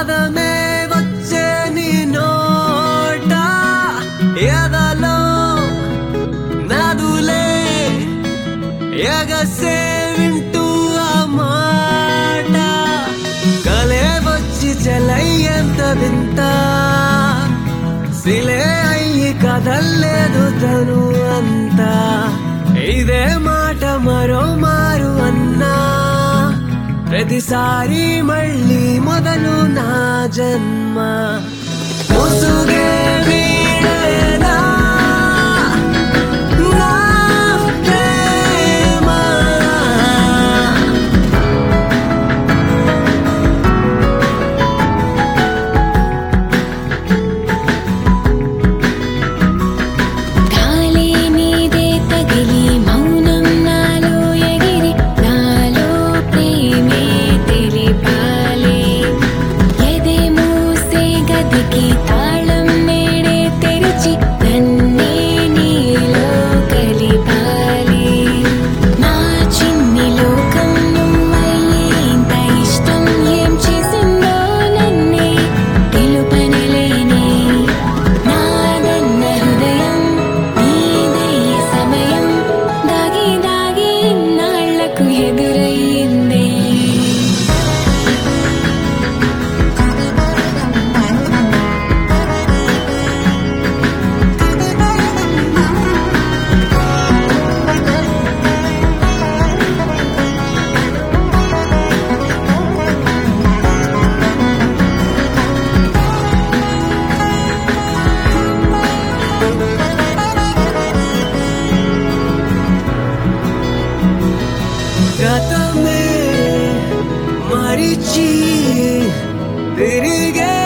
పదమే వచ్చే నీ నోట ఎదలో నదులే ఎగసే వింటూ ఆ మాట కలే వచ్చి చెలయ్యంత వింత సిలే అయ్యి కదల్లేదు తను అంతా ఇదే మాట మరో మారు అన్నా ప్రతిసారి మళ్ళీ మొదలు నా జన్మ ముసుగే వీడేనా నా ప్రేమ గాలి నీదే తగిలి మౌనం నాలో ఎగిరి నాలో ప్రేమే తెలిపాలి ఎదే మూసే గదికి తాళం నేడే తెరిచి నన్నే నీలో కలిపాలి నా చిన్ని లోకం నువ్వయ్యే ఇంత ఇష్టం ఏం చేసిందో నన్నే తెలుపనలేనే నాదన్న హృదయం నీదయ్యే సమయం దాగి దాగి ఇన్నాళ్లకు ఎదురయ్యిందే గతమే మరిచి తిరిగే